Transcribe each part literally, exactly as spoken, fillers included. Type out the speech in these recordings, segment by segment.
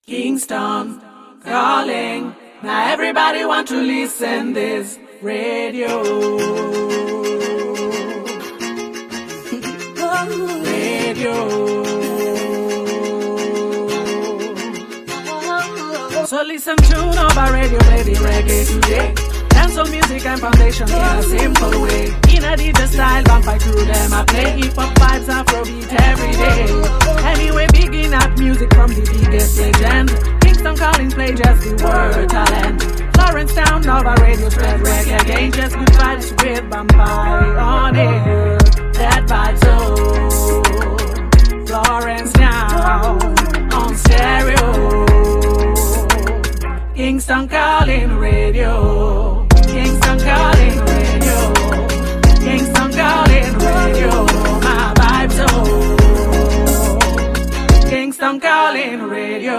Kingston calling. Now everybody want to listen this radio. Radio. So listen to Nova Radio, play the reggae today. Dancehall music and foundation in a simple way. In a D J style, vampire crew them I play hip-hop vibes, Afrobeat every day. Anyway, begin up music from the biggest legend. Kingston Collins play just the word talent. Florence Town, Nova Radio spread reggae again. Just good vibes with vampire on air. That vibe so Florence now on stereo. Kingston Calling Radio. Kingston Calling Radio. Kingston Calling Radio. My vibe so Kingston Calling Radio.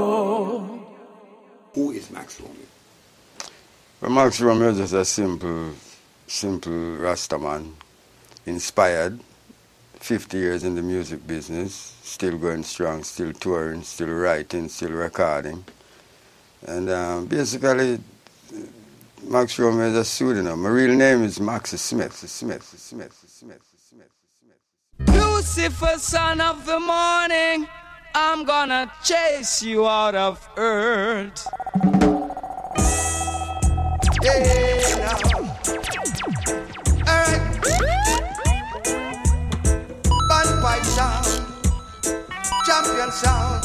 Who is Max Romeo? Well, Max Romeo is just a simple, simple Rastaman. Inspired. fifty years in the music business. Still going strong, still touring, still writing, still recording. And um, basically, Max Romeo is a pseudonym. My real name is Max Smith. Smith, Smith, Smith, Smith, Smith. Lucifer, son of the morning, I'm gonna chase you out of earth. Yeah, alright. Bagpipe sound, champion sound.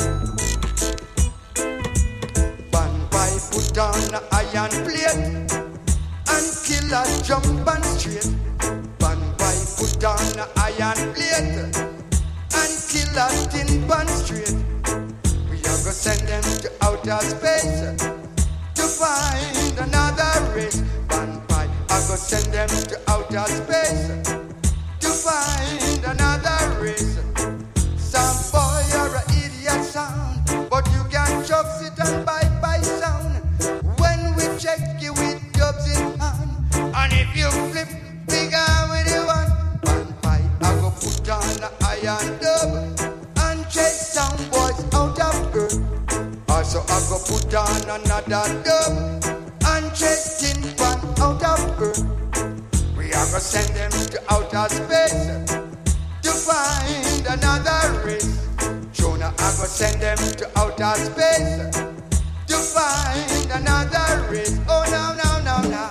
Put on an iron plate and kill a jump and straight. Bagpipe put on an iron plate and kill a tin pan straight. We are gonna send them to outer space to find another race. Bagpipe are gonna send them to outer space to find another race. Some boy are an idiot sound, but you can chop it and bite by sound. Check you with dubs in hand. And if you flip, big arm with the one. Bagpipe, I go put on an iron dub and chase some boys out of earth. Also, I go put on another dub and chase tin pan out of earth. We are gonna send them to outer space to find another race. Jonah, I go send them to outer space to find another race. Oh, no, no, no, no.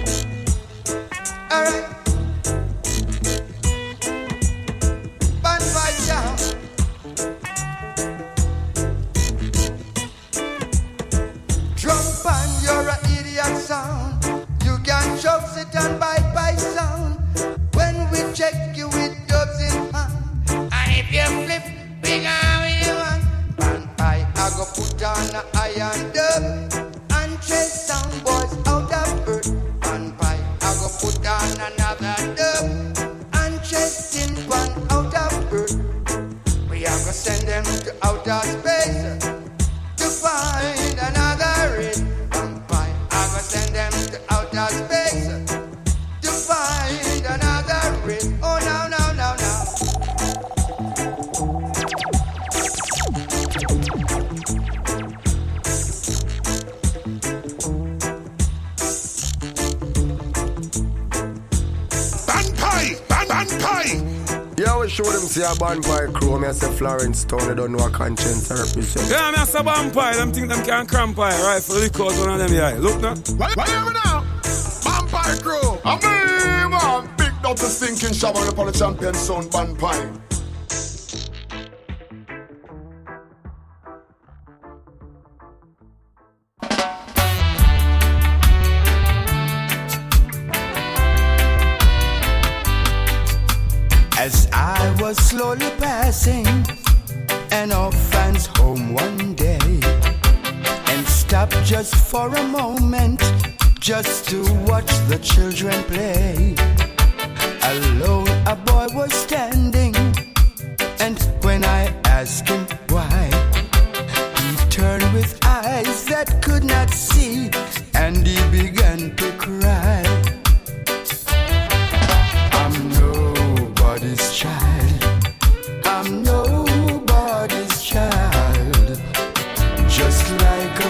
All right. Bagpipe down. Drum band, you're an idiot sound. You can chop sit and bite by sound. When we check you with dubs in hand. And if you flip, big arm with you one. I go put on an iron dub and chase some boys out of earth. And pipe, I go put on another dub and chase tin pan out of earth. We are gonna send them to outer space to find another race. And pipe, I go send them to outer space to find another race. Oh no, no, no, no. Yeah, we show them see a Bagpipe crew. Me say Florence Town, they don't know a conscience represent. Yeah, me say Bagpipe, them think them can cramp pie, right? For lick out one of them, yeah. Look now. What, what are we now? Bagpipe crew. I mean, man, big up the stinking shower upon the champion son, Bagpipe. As I was slowly passing an orphan's home one day and stopped just for a moment just to watch the children play. Alone a boy was standing, and when I asked him why, he turned with eyes that could not see, and he began to cry. I'm nobody's child, I'm nobody's child.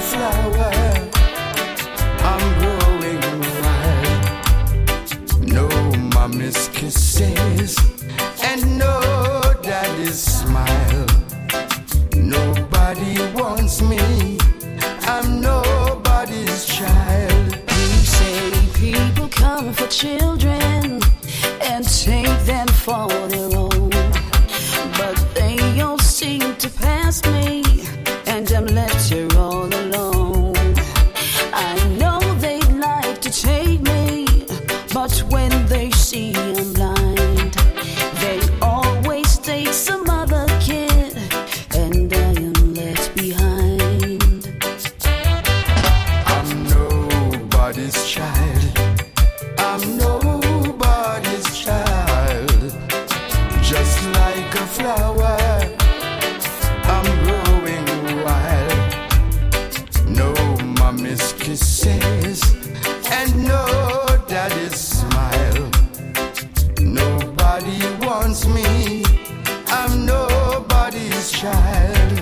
flower, I'm growing wild. No mommy's kisses and no daddy's smile. Nobody wants me, I'm nobody's child. You say people come for children and take them for their own, but they all seem to pass me, and I'm left here all alone. I know they'd like to take me, but when they see I'm blind, they always take some other kid, and I am left behind. I'm nobody's child, I'm nobody's child. Just like a flower, I'm growing wild. No mommy's kisses and no daddy's smile. Nobody wants me, I'm nobody's child.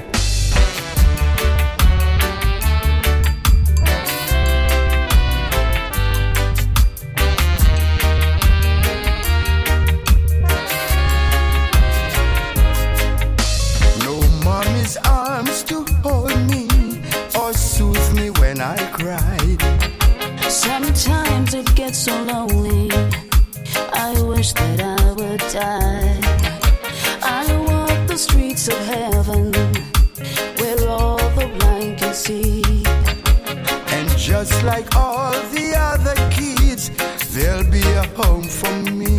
No mommy's arms to hold me or soothe me when I cry. Sometimes it gets so lonely, I wish that I would die. I walk the streets of heaven, where all the blind can see. And just like all the other kids, there'll be a home for me.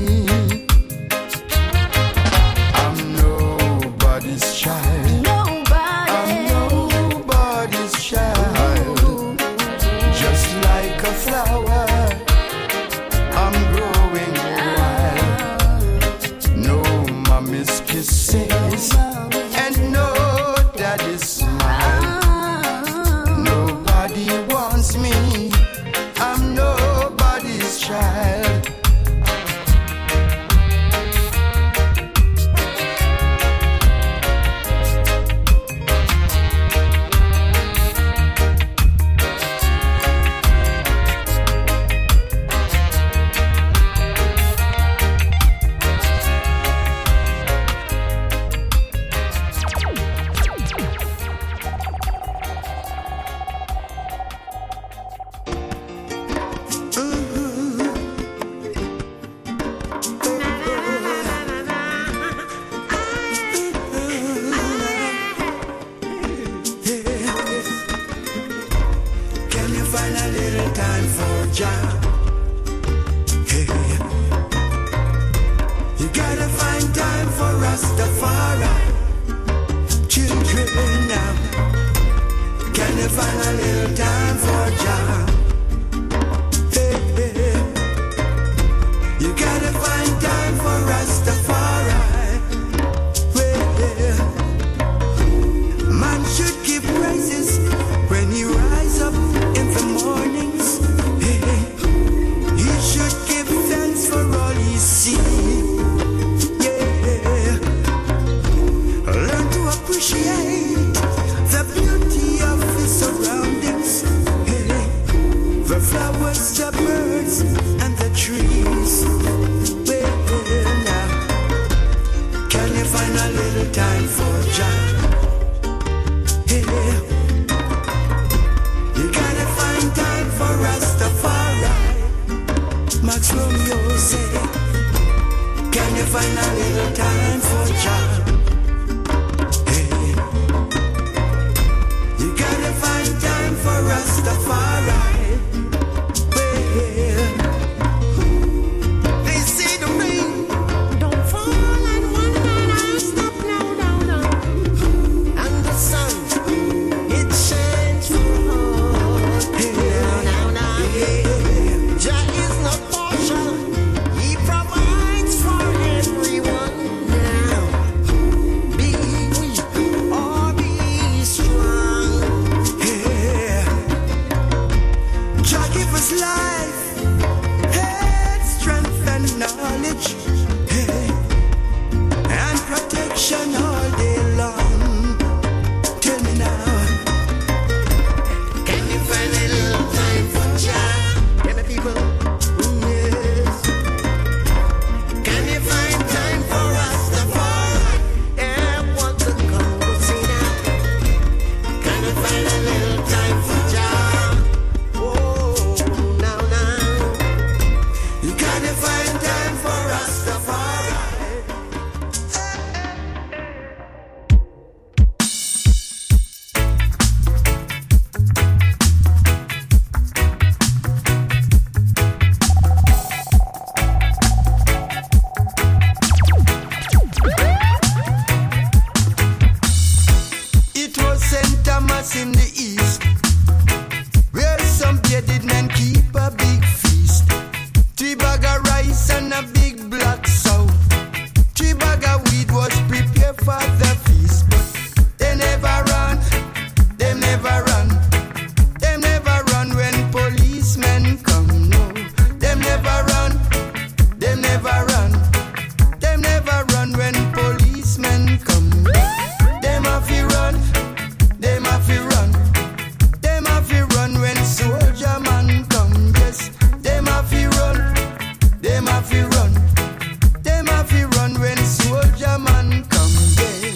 I'm nobody's child, Nobody, I'm nobody's child. Just like a flower, I'm growing wild. No mommy's kisses and no daddy's smile. Nobody wants me, I'm nobody's child. Can you find a little time for Jah? Hey, you gotta find time for Rastafari. Children now, can you find a little time for Jah? Hey, hey, you gotta find time for Rastafari. Well, man should give praises when he rise up in the mornings. Hey, he should give thanks for all he see. Yeah, learn to appreciate the beauty of his surroundings. Hey, the flowers, the birds, and the trees. Well, now, can you find a little time for Jah? Hey, you gotta find time for Rastafari. Max Romeo say, can you find a little time for Jah? Hey, you gotta find time for Rastafari. Well, they say the rain don't fall on one man and stop, no, no, no. And the sun, it shines for all. Hey, now, now, yeah. Jah is not partial, he provides for everyone now. in the east, where some bearded men keep a big feast. Three bag of rice and a big black sow. Three bag of weed was prepared for the feast. But they never run, they never run. They never run when policemen come, no. They never run, they never run. They never run when policemen come. Them have to run, them have to run. Them have to run when soldier man come. Yes, them have to run, them have to run. Them have to run when soldier man come. Yeah.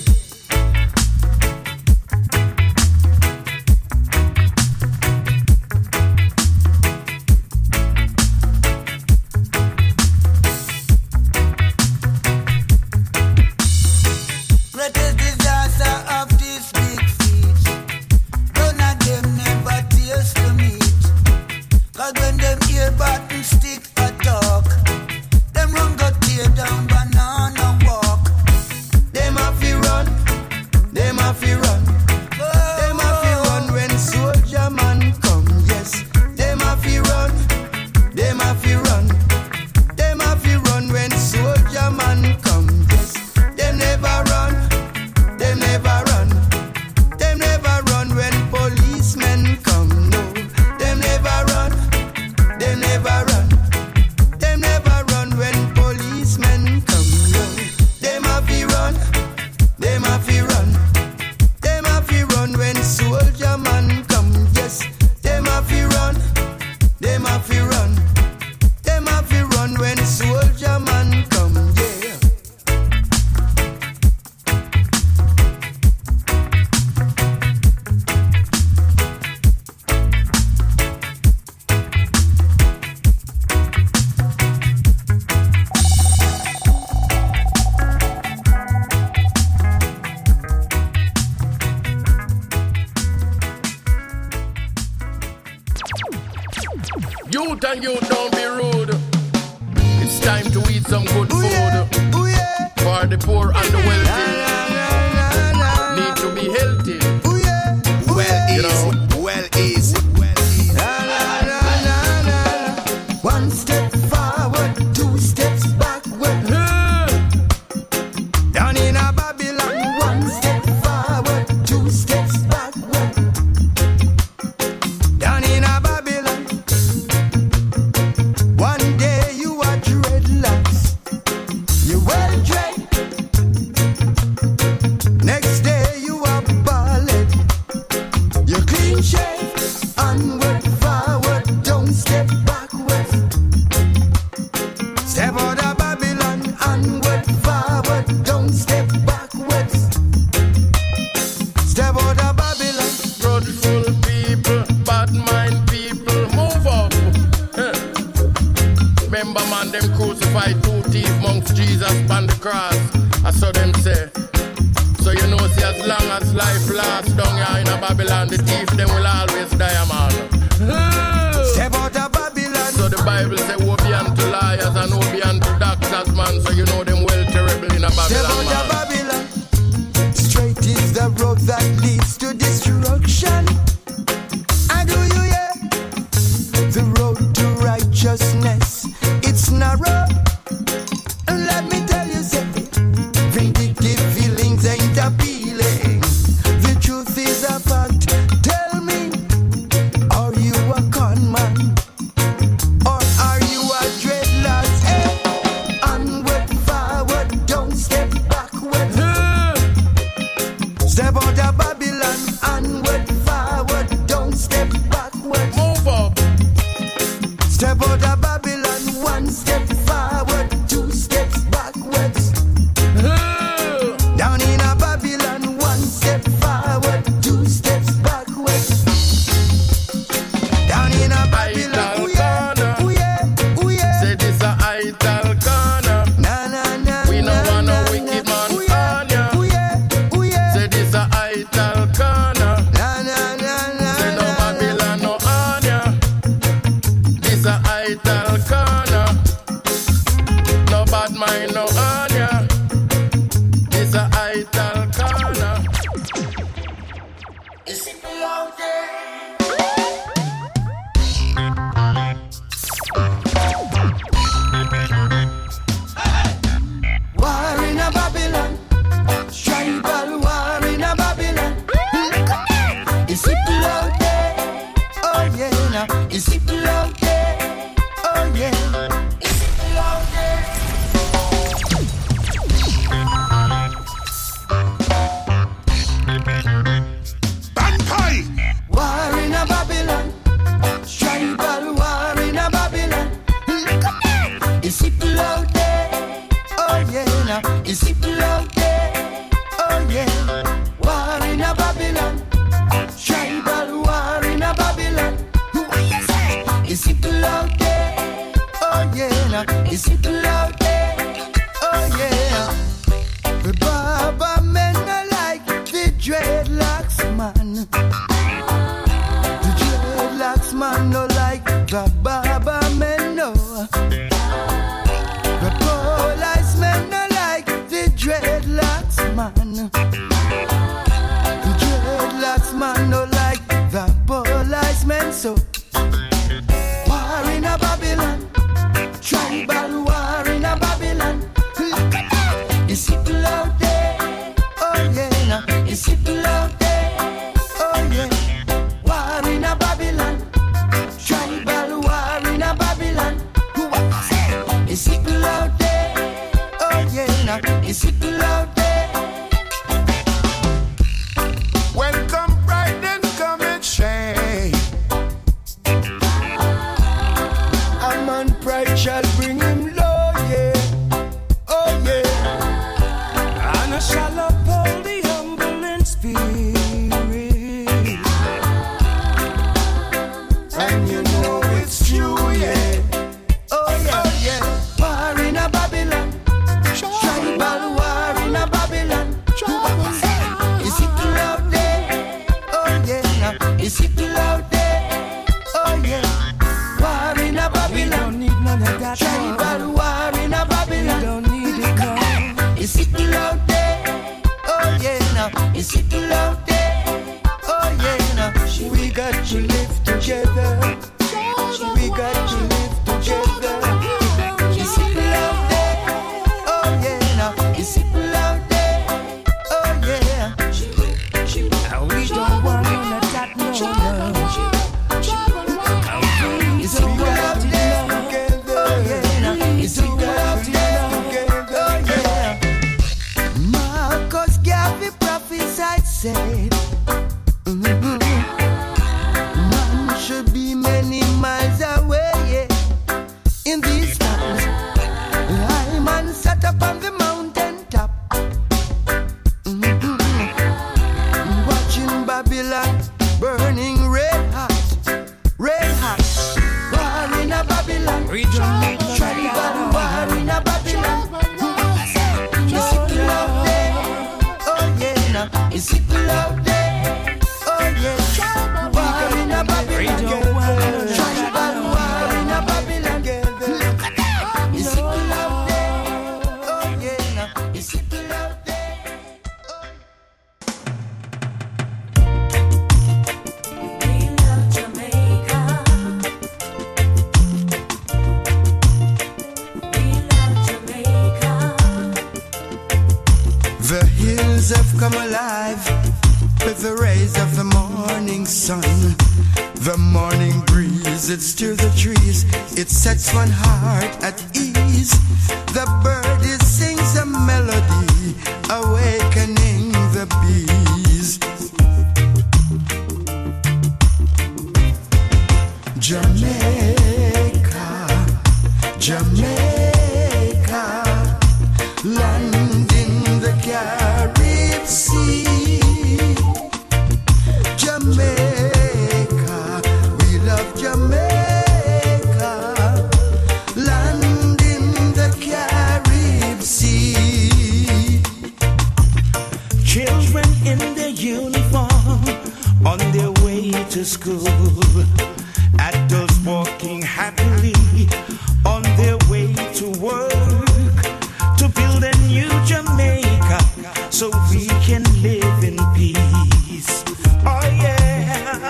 Greatest disaster of this big feast. None of them never taste the meat. Cause when them hear button stick a talk, them run go tear down banana walk. Them have to run, them have to run. Them have to run when soldier man come. Yes, them have to run, them have to run. Them have to run when soldier man come. Yes, them never run, them never run. Them never run when policemen come. No, them never run, them never run. Them never run when policemen come. No, them have to run, them have to run. Them have to run when soldier man come. Yes, them have to run, them have to run. Them have to run when soldier man come. Yeah. Youth and youth, don't be rude. It's time to eat some good food. Ooh yeah, For the poor and the wealthy, na, na, need to be healthy. ooh yeah, ooh Well You easy, know, well easy. na, na, na, na, na. One step forward, two steps backward. Down in a Babylon, one step forward, two steps backward. Down in a Babylon, one day you are dreadlocks, you well dread. Next day you are bald, you clean shave. Onward, forward, don't step backwards. Step out of Babylon, onward, forward, don't step backwards. Step out of Babylon. grudgeful people, bad mind people, move up. Huh. Remember, man, them crucified two thieves amongst Jesus on the cross. I saw them say. So you know, see, as long as life lasts down here in a Babylon, the thief them will always die, man. Huh. Step out of Babylon. So the Bible say, woe be unto liars and woe be unto doctors, man. So you know them well terrible in a Step Babylon, out of man. Babylon. Straight is the road that leads to destruction. And do you hear? The road to righteousness, it's narrow. And let me tell you, say, vindictive feelings ain't appealing. The truth is a fact. Tell me, are you a con man? Or are you a dreadlock? Hey, onward, forward, don't step backward. Step out of Babylon, onward, forward. War in a Babylon, tribal war in a Babylon. Is it out there? Oh yeah, now is it out there? Oh yeah, is it out there? Bankai! War in a Babylon, tribal war in a Babylon. Is it out there? Oh yeah, now is it out there? Oh yeah, war in a Babylon, tribal war in a Babylon. Is it out there? Oh yeah, now is it out there? Oh yeah. The Baba men are like the dreadlocks man. The dreadlocks man no like the Baba men no. The police men no like the dreadlocks man. The dreadlocks man no like the police men so. War in a Babylon, tribal war in a Babylon. Is it out there? Oh yeah, now is it out there? Oh yeah, war in a Babylon, tribal war in a Babylon. Is it out there? Oh yeah, now is it out there? Welcome pride and come and shame. A man pride shall bring him low, yeah. Oh yeah. And I shall uphold the humble in spirit. And you know it's true, yeah. Oh yeah, oh, yeah. War in a Babylon, tribal war in a Babylon. Is it out there? Oh yeah, now is it out there? Oh yeah, war in a Babylon. We don't need none of that. Tribal war in a Babylon. We don't need it now. Is it out there? Oh yeah, now is it out there? Oh yeah, now we got to live together. We got to live together. Is it out there? Oh yeah, now is it out there? Oh yeah. And we don't want none of that, no, no. Is it out there together? Oh yeah, now is it out there together? Oh yeah. Marcus Garvey prophesied said, mm-hmm, man should be many miles away, yeah. In these times, I man sat up on the mountain top, mm-hmm, watching Babylon burning red hot, red hot. War in a Babylon, We don't need none of tribal that. war in a Babylon. Is it out there? Oh yeah, now is it out there? Oh yeah, war in a We Babylon. don't want none of Tribal that. war in a Babylon. Is it out there? Oh yeah, now is it out there? We love Jamaica. We love Jamaica. The hills have come alive with the rays of the morning sun. The morning breeze, it stirs the trees, it sets one heart at ease. The bird it sings a melody, awakening the bees. Jamaica, Jamaica, land in the Caribbean Sea. Jamaica, we love Jamaica, land in the Caribbean Sea. Children in their uniform on their way to school. Adults walking happily on their way to work, to build a new Jamaica so we can live in peace. Oh yeah,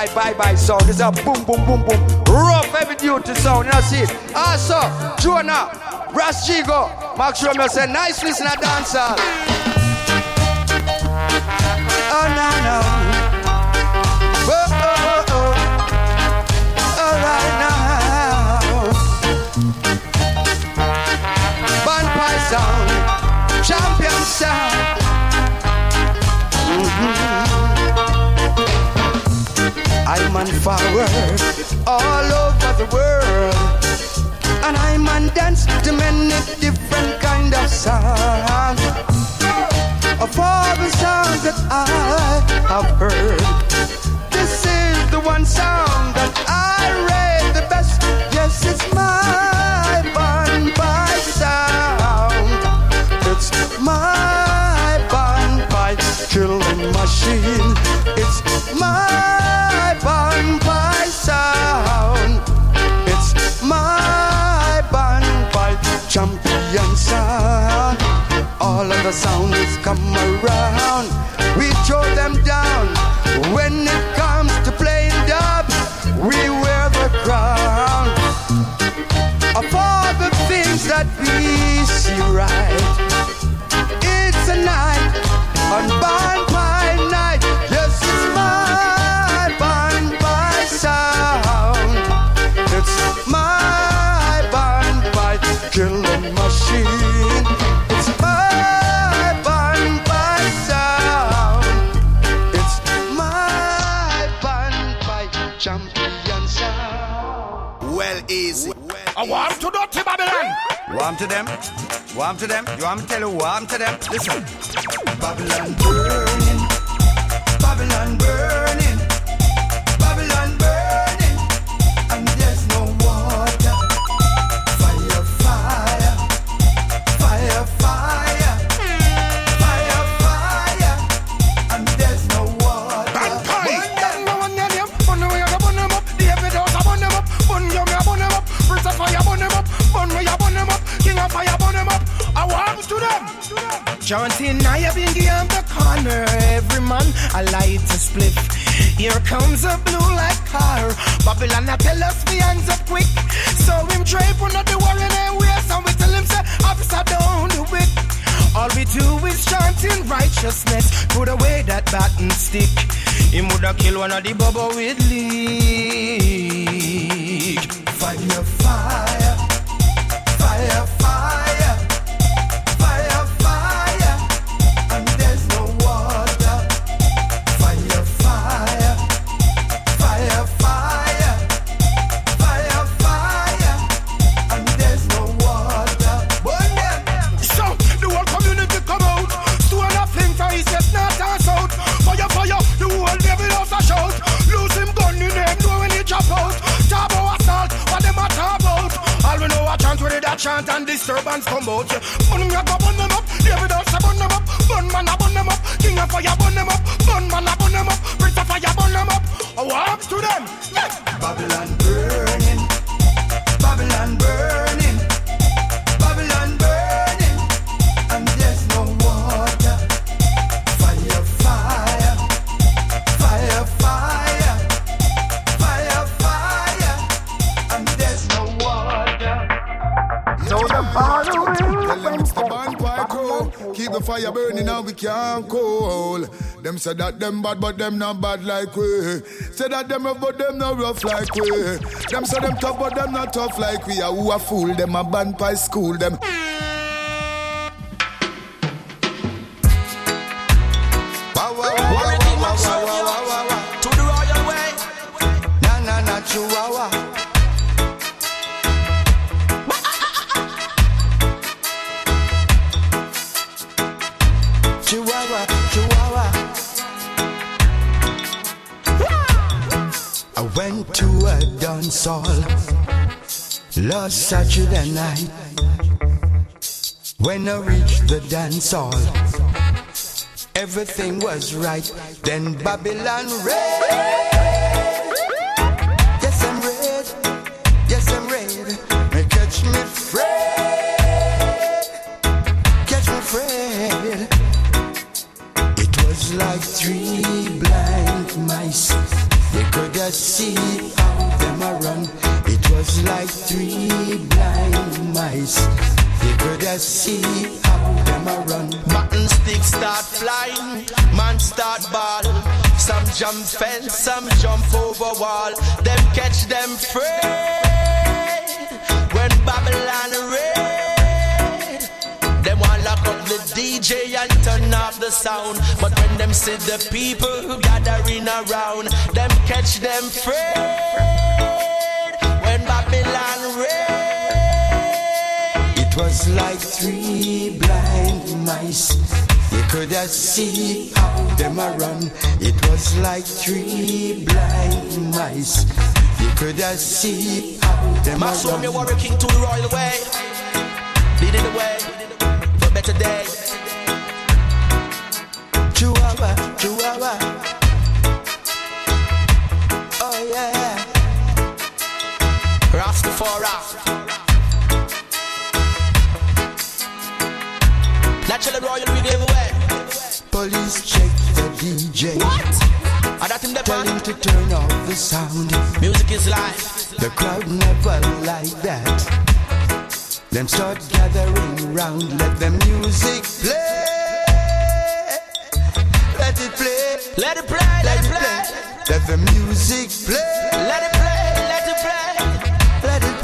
right, bye-bye sound. It's a boom, boom, boom, boom. Rough, heavy duty sound, you know, see it. Also, Jonah, Brass Chigo, Max Romeo say, nice listener dancer. Oh, no, no. Whoa, oh, oh, oh. All right now. Bonfire sound, champion sound. Mm-hmm. I'm on forward all over the world, and I'm on dance to many different kind of sounds. Of all the sounds that I have heard, this is the one sound that I rate the best. Yes, it's my bonfire sound. It's my bonfire killing machine. It's my bonfire sound. It's my bonfire champion sound. All of the sounds come around, we throw them down. When it comes to playing dub, we wear the crown. Of all the things that we see right, it's a night on bonfire night. Yes, it's my bonfire sound. It's my bonfire killing machine. It's my bonfire sound. It's my bonfire champion sound. Well, easy. I warm to dirty Babylon. Warm to them. Warm to them. You want me to tell you warm to them? Listen. Babylon burning. Babylon burning. Babylon burning. And there's no water. Fire, fire. Fire, fire. Fire, fire. And there's no water. Burn them. Burn them. Burn them. Burn them up. The evidence, burn them up. Burn them. Burn them up. Prince of fire, burn them up. Burn me, burn them up. King of fire, burn them up. I warm to them. Chanting, I have been on the corner. Every man, I light a spliff. Here comes a blue light car. Babylon, I tell us we hands up quick. So him try put not the war in their ways. And we tell him, say, officer, don't do it. All we do is chanting righteousness. Put away that baton stick. He woulda kill one of the bubble with leak. Fire, fire. Fire, fire. Fire, fire. And there's no water. Fire, fire. Fire, fire. Fire, fire. And there's no water. Burn them. So the whole community come out. Stone a fling for his head, north and south. Fire, fire. The whole devil house a shout. Lose him gun in him, know when he chop out. Tabo assault, what them a talk about? All we know a chant with it, that chant and disturbance come out. Yeah. Burn them, go burn them up. David also burn them up. Burn man a burn them up. King of fire burn them up. Burn man a burn them up. Prince of fire burn them up. I walk to them. Yeah. Babylon burning. Babylon burning. Babylon burning. And there's no water. Fire, fire. Fire, fire. Fire, fire. And there's no water. So the fire it's the bonfire crew. Keep the fire burning and we can't cool. Them say that them bad but them not bad like we. Say that them rough but them not rough like we. Them say them tough but them not tough like we. Are who a fool them a bonfire school them. To the royal way. Na na na chihuahua. Chihuahua, Chihuahua. I went to a dance hall last Saturday night. When I reached the dance hall, everything was right. Then Babylon red. Yes, I'm red. Yes, I'm red. May catch me Fred. Catch me Fred. It was like three blind mice. They could was like three blind mice. You could have see how them a run. Button sticks start flying, man start ball. Some jump fence, some jump over wall. Them catch them afraid when Babylon raid. Them want lock up the D J and turn off the sound. But when them see the people gathering around, them catch them afraid when Babylon raid. It was like three blind mice. You could have see how them a run. It was like three blind mice. You could have see how them a run. Masomi Warrior King to the royal way, leading the way for a better day. Chihuahua, Chihuahua. Oh yeah. Rastafari. Naturally royal we give away. Police check the D J. What? I got him Tell him to turn off the sound. Music is life. The crowd never like that. Them start gathering round. Let the music play. Let it play. Let it play. Let it play. Let the music play. Let it play. Let it play. Let it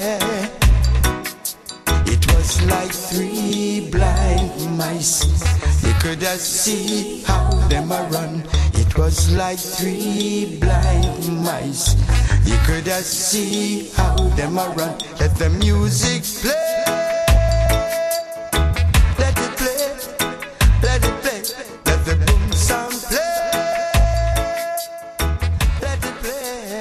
play. It was like three blind mice. You could have see how them a run. It was like three blind mice. You could have see how them a run. Let the music play. Let it play. Let it play. Let the boom sound play. Let it play.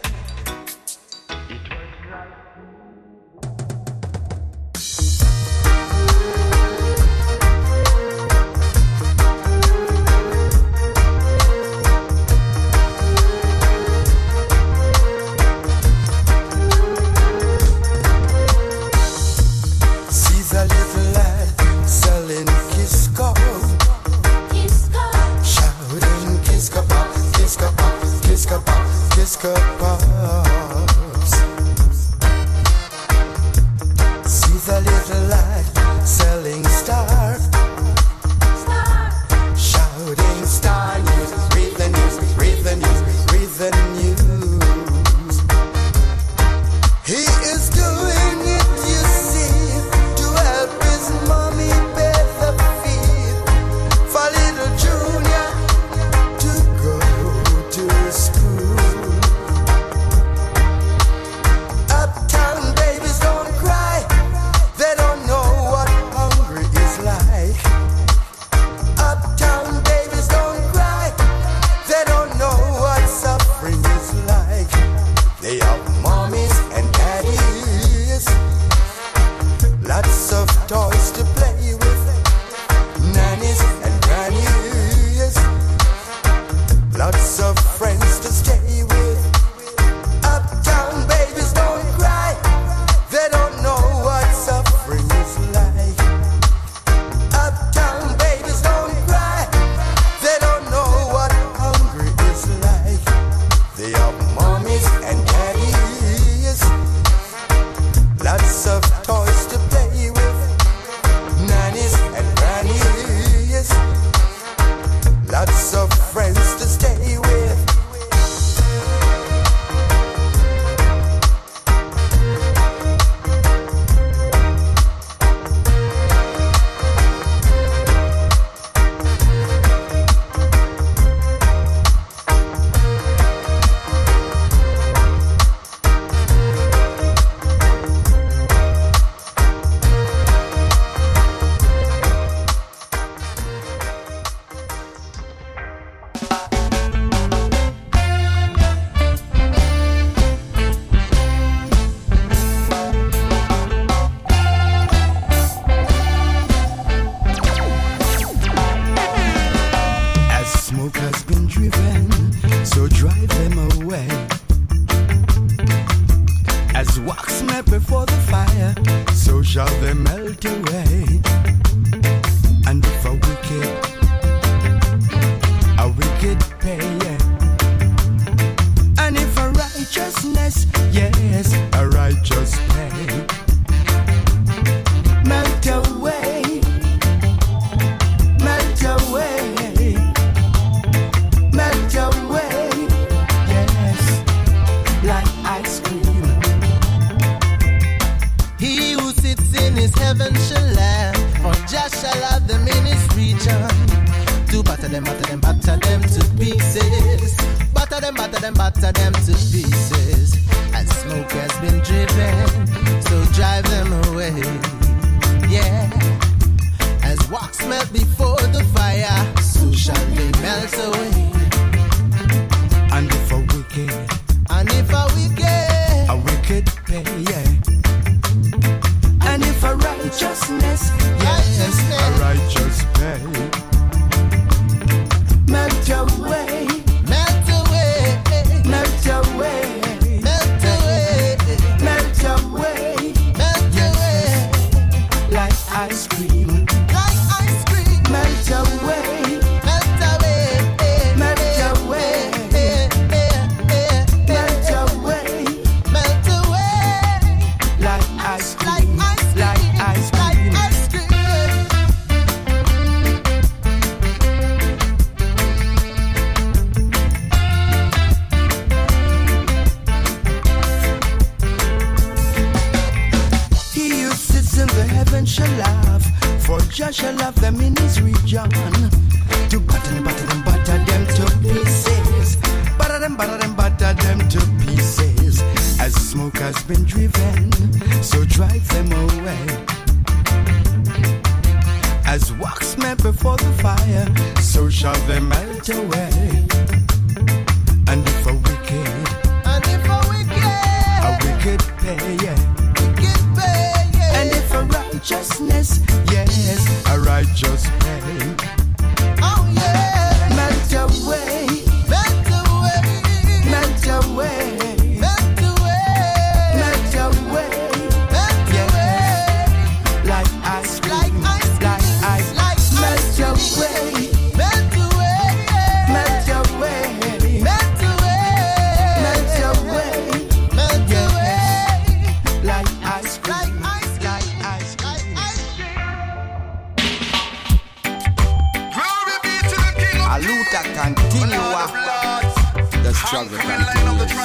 Sees a little lad selling star, shouting star news. Read the news, read the news, read the news. He is doing it, you see, to help his mommy pay the fee for little Junior to go to school. Uptown babies don't cry, they don't know what hungry is like. Uptown babies don't cry, they don't know what suffering is like. They have mommies and daddies, lots of toys to play with, nannies and grannies, lots of friends to stay with. Uptown babies don't cry, they don't know what suffering is like. Uptown babies don't cry, they don't know what hungry is like. They have mommies and daddies, lots of toys to play with, nannies and grannies, lots of friends to stay with. As smoke has been driven, so drive them away. As wax melt before the fire, so shall they melt away. And if a wicked, a wicked pay, and if a righteousness, yes, a heaven shall laugh, for just shall have them in his region. To batter them, batter them, batter them to pieces. Batter them, batter them, batter them to pieces. As smoke has been driven, so drive them away. Yeah. As wax melt before the fire, so shall they melt away. And if a wicked, and if a wicked, a wicked pay, yeah. And if a righteousness, righteousness, a righteous pay, melt away, melt away, melt away, melt away, melt away, melt away, like ice cream, like ice cream, melt away, melt away, melt away, melt away, melt away, like ice cream, like ice cream. Shall laugh, for Jah shall have them in his region. To batter them, batter them, batter them to pieces. Batter them, batter them, batter them to pieces. As smoke has been driven, so drive them away. As wax melt before the fire, so shall they melt away. And if a wicked, and if a wicked, a wicked pay, yeah. And if a righteousness, yes, a righteous pay. Oh yeah, melt away, melt away, melt away, melt away, melt away, melt away, like ice cream, like ice, like melt away, melt away, melt away, melt away, melt away, melt away, like ice cream. Continue the struggle continues.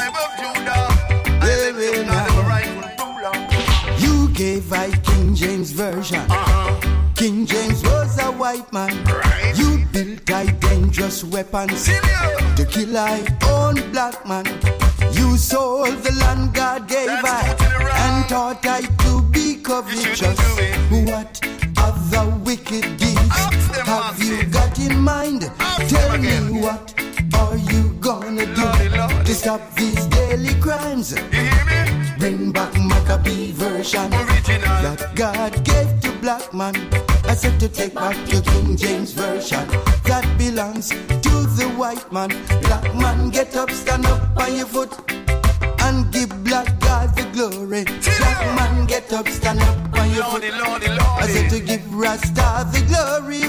You gave I King James version. Uh-huh. King James was a white man. Right. You built I dangerous weapons to kill I own black man. You sold the land God gave I and taught I to be covetous. What other wicked deeds have you got in mind? Tell me, what are you gonna do to stop these daily crimes? Bring back Maccabee version that God gave to black man. I said to take back your King James version that belongs to the white man. Black man, get up, stand up on your foot and give black God the glory. Black man, get up, stand up on your foot. I said to give Rasta the glory.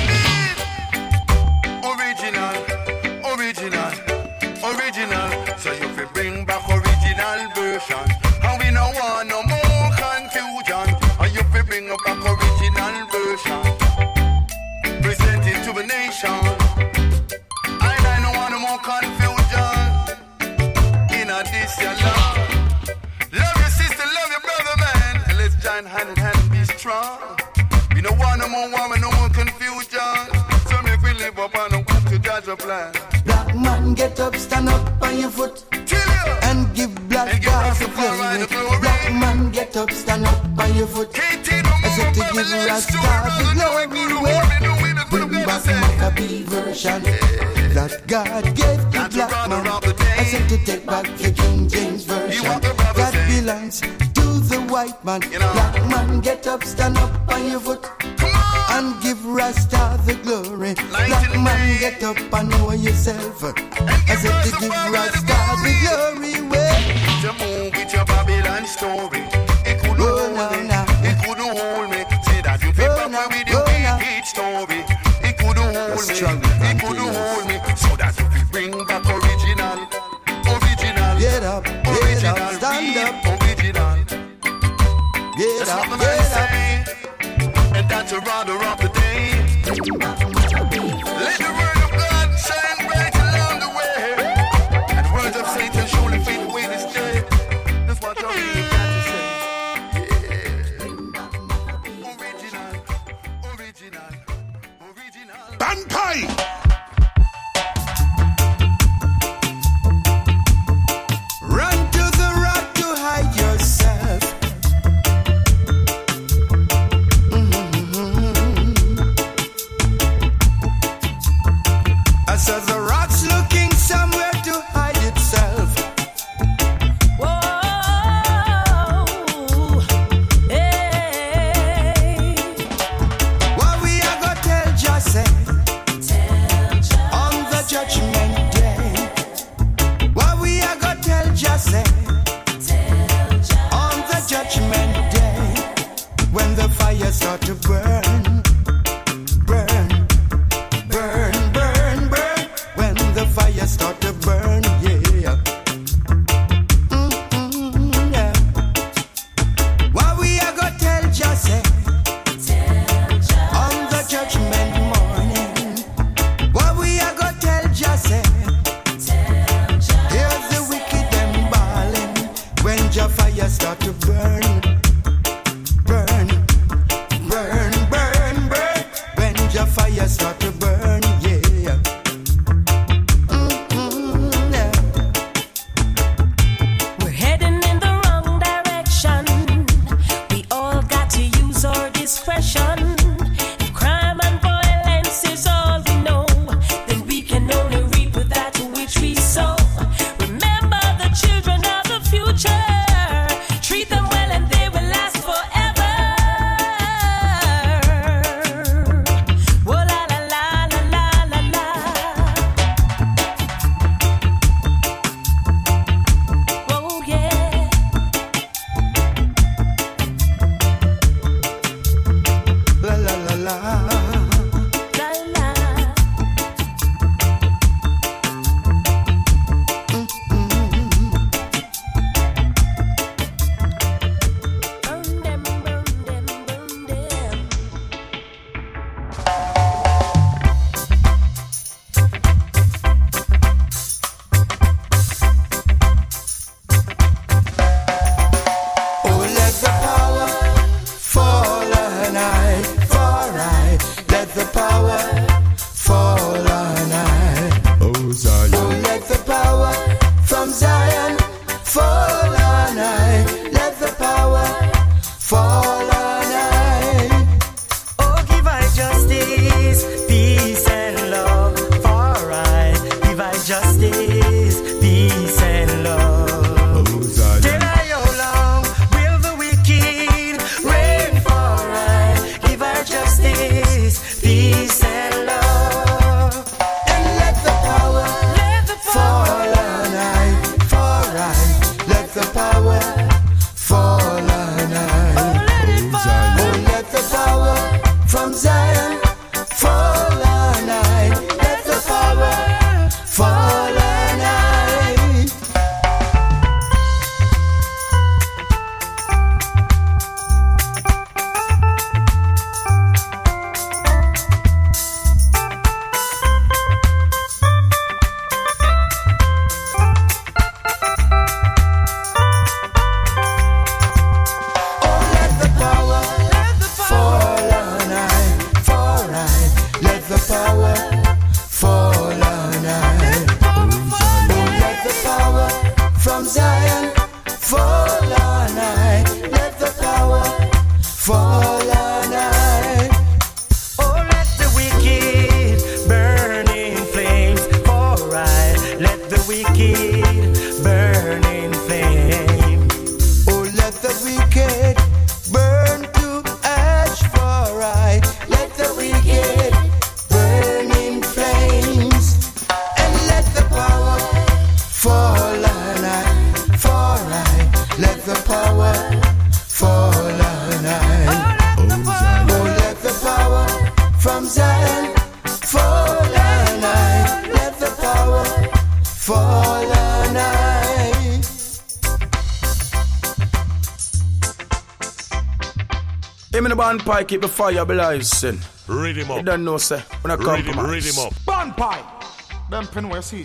Original, original, original. So you fi bring back original version. And we no want no more confusion. And you fi bring back original version. Present it to the nation. I I no want no more confusion. In a this your love. Love your sister, love your brother, man. And let's join hand in hand and be strong. We no want no more war, no more confusion. So make we live up and walk to judge a plan. Black man, get up, stand up on your foot and give black God the glory. Black man, get up, stand up on your foot. I said to give Rasta the glory. Bring back Maccabee version that God gave to black man. I said to take back the King James version that belongs to the white man. Black man, get up, stand up on your foot and give Rasta the glory. Black man, get up and know yourself. I said to give Rasta the glory. To move with your Babylon story. It couldn't oh, hold no, me. No. It couldn't hold me. Say that you flip oh, up no. with your oh, wicked story. It couldn't hold me. It couldn't hold me. So that you bring back original, original. Get up, original, get up, stand up. Original. Get That's up, what get I say. up. And that's a rather of the day. Let the word of God shine bright along the way. And the words of Satan surely fade away this day. That's what I really got to say. Yeah. to burn, burn, burn, burn, burn. When the fire start to burn, yeah. Mm-mm, yeah. What we are gonna tell Joseph on the judgment morning? What we are gonna tell Joseph? Here's the wicked and balling when your fire start to burn. Burn, burn, burn, burn. When your fire start to burn, yeah. Mm-mm, yeah. We're heading in the wrong direction. We all got to use our discretion. If crime and violence is all we know, then we can only reap with that which we sow. Remember the children of the future. Treat them well and they will last forever. Whoa, la la la la la la la. Whoa, yeah. La la la la. La la. Burn them, burn them, burn them. Oh, let the power fall on I, for I. Let the power fall on I. Oh, Zion. Oh, let the power from Zion fall on I. Let the power fall on I. Oh, give I justice, peace and love. For I give I justice, peace and love. Oh, Zion. Till I how long will the wicked reign? For I give I justice, peace and love. And let the power Let the fall on I, for I. Let the power fall on I. Oh, let the power from Zion fall on I. Let the power fall on I. Oh, let the power fall on I, for I. Let the power fall on I. Oh, let the power from Zion fall on I. Let the power fall on I. Oh, let the wicked burn in flames. For I let the wicked burn in flames. Oh, let the wicked burn to ash, for I. Let the wicked burn in flames. And let the power fall on I, for I. Let the power fall on I. Oh, let the power from Zion fall on I. Let the power fall on I. Him in the band pie keep the fire alive, sin. Read him You up. don't know, say. When I Read him, compromise. read him up. Bandpipe. Them pin where see.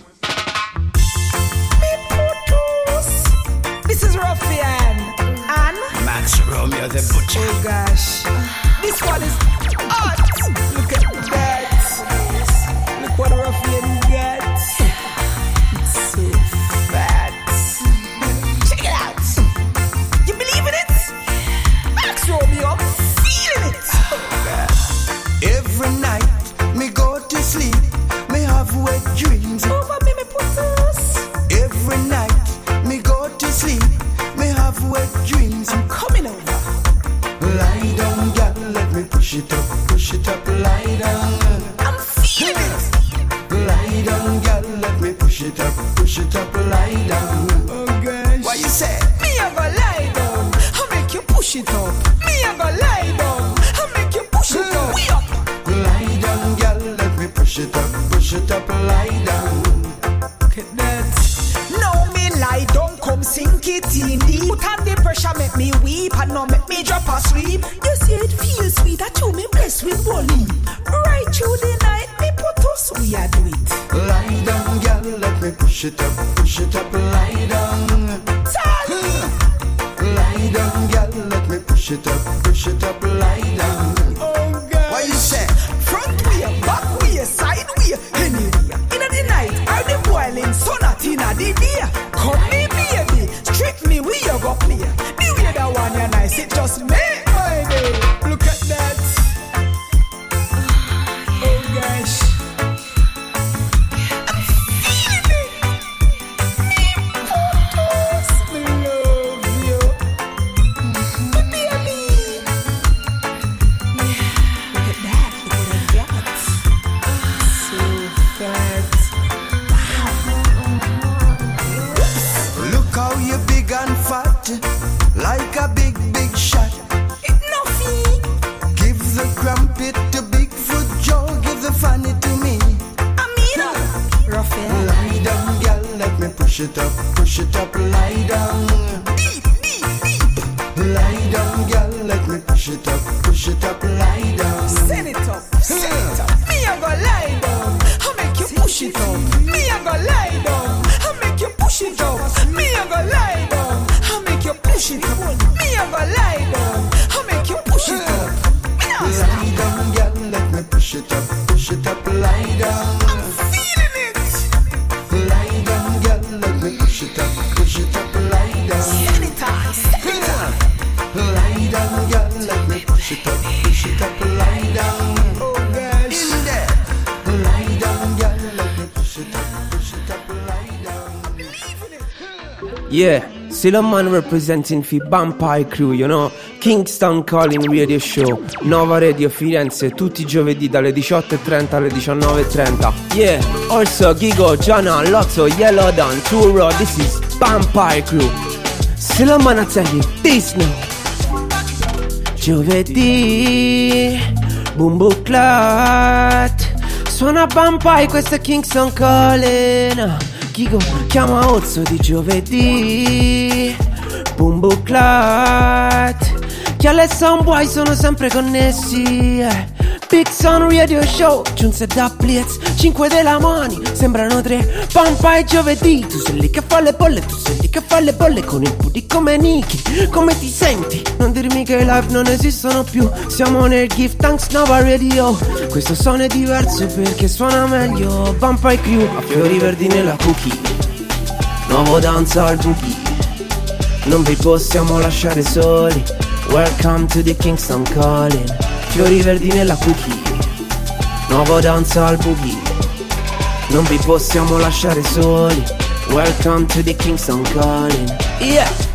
This is Ruffian and Max Romeo the Butcher. oh gosh, this one is hot. Look at that. Look what Ruffian got. It's so fat. Check it out. You believe in it? Max Romeo, I'm feeling it. Every night me go to sleep, me have wet dreams. Over me, me put us. Every night me go to sleep, me have wet dreams. I'm coming over. Lie down, girl, let me push it up, push it up, lie down. I'm feeling it. Lie down, girl, let me push it up, push it up, lie down. Oh gosh. What you say? Me a go lie down. I make you push it up. Me a go lie down. I make you God no make me drop asleep. You see it feels sweet, I chew me blessed with bully. Right through the night, me put us, we a do it. Lie down, girl, let me push it up, push it up, lie down. Lie down, girl, let me push it up, push it up, lie down. Oh God. What you say? Front way, back way, side way, anyway. Inna the night, are the boiling sun at inna the day. Come me baby, strip me, we you go play. The way that one you nice, it just make my day. Look at that. Oh gosh. I'm feeling it. Me photos, me love you. Baby. Look at that, look at that. So fat. Look how you big and fat, like a big, big shot. It nothing. Give the crumpet to Bigfoot Joe, give the funny to me. Amina. Raphael. Lie down, girl, let me push it up, push it up, lie down. Deep, deep, deep. Lie down, girl, let me push it up, push it up, lie down. Send it up, send it up. Me a go lie down, I make you push it up. Me a go lie down, I make you push it up. Me a go lie down, I make you push it up. Me a go lie down, I make you push it up. Me nah stop. Lie down, girl, let me push it up, push it up, lie down. I'm feeling it. Lie down, girl, let me push it up, push it up, lie down. Send it on, send it on. Lie down, girl, let me push it up, push it up, lie down. Oh gosh. In there. Lie down, girl, let me push it up, push it up, lie down. Yeah, still a man representing for Vampire Crew, you know. Kingston Calling Radio Show, Nova Radio Firenze, tutti i giovedì dalle diciotto e trenta alle diciannove e trenta. Yeah, also Gigo, Gianna, Lotto, Yellow Dan, Turo, this is Vampire Crew. Still a man I tell you this now. Giovedì, Bumbo Clat, suona Vampire, questo è Kingston Calling. Gigo chiama Ozzo di giovedì, Bumbo Clat, che alle Soundboy sono sempre connessi, eh. Big Sun Radio Show, giunse da Blitz, cinque della mani, sembrano tre. Pompa e giovedì, tu sei lì che fa le bolle, tu sei lì che fa le bolle con il pudi come Nicky. Come ti senti? Non dirmi che i live non esistono più, siamo nel Give Thanks Nova Radio. Questo suono è diverso perché suona meglio. Vampire Crew, a fiori verdi nella cookie, nuovo danza al boogie, non vi possiamo lasciare soli. Welcome to the Kingston Calling. Fiori verdi nella cookie, nuovo danza al boogie, non vi possiamo lasciare soli. Welcome to the Kingston Calling. Yeah.